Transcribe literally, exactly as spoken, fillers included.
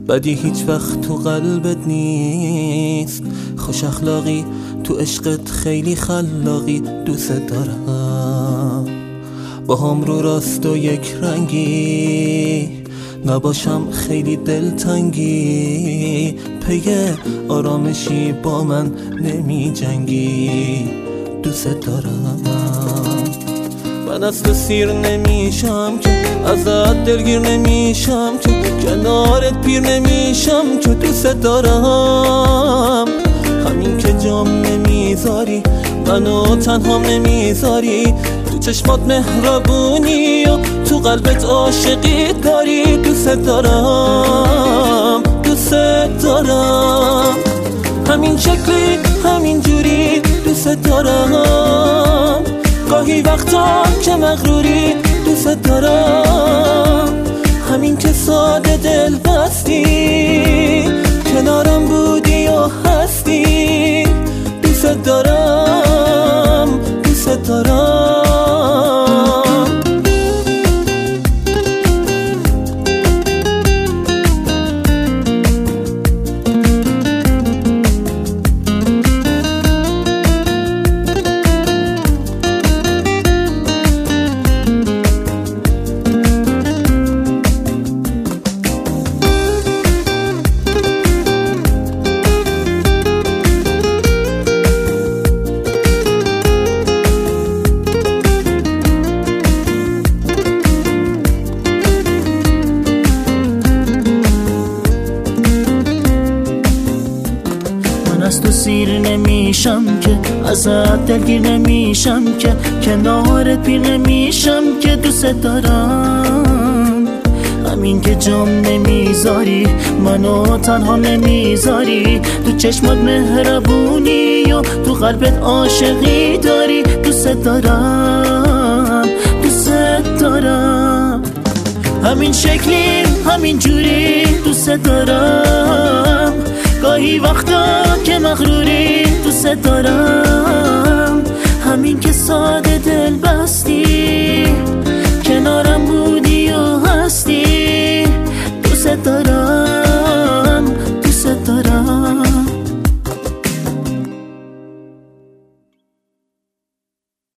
بدی هیچ وقت تو قلبت نیست، خوش اخلاقی تو عشقت خیلی خلاقی. دوست دارم با هم رو راست و یک رنگی، نباشم خیلی دلتنگی. پی آرامشی با من نمی جنگی. دوست دارم من از تو سیر نمیشم که، ازت دلگیر نمیشم که، کنارت پیر نمیشم که. دوست دارم همین که جام نمیذاری، منو تنهام نمیذاری. تو چشمات مهربونی و تو قلبت عاشقی داری. دوست دارم دوست دارم همین شکلی همین جوری. دوست دارم گاهی وقتا که مغروری. دوست دارم همین که ساده دل بستی، کنارم بودی و هستی. دوست دارم دوست دارم. از تو سیر نمیشم که، ازت دلگیر نمیشم که، کنارت پیر نمیشم که. دوست دارم همین که جام نمیذاری، منو تنها نمیذاری. تو چشمات مهربونی و تو قلبت عاشقی داری. دوست دارم دوست دارم همین شکلی همین جوری. دوست دارم گاهی وقتا که مغروری. دوست دارم همین که ساده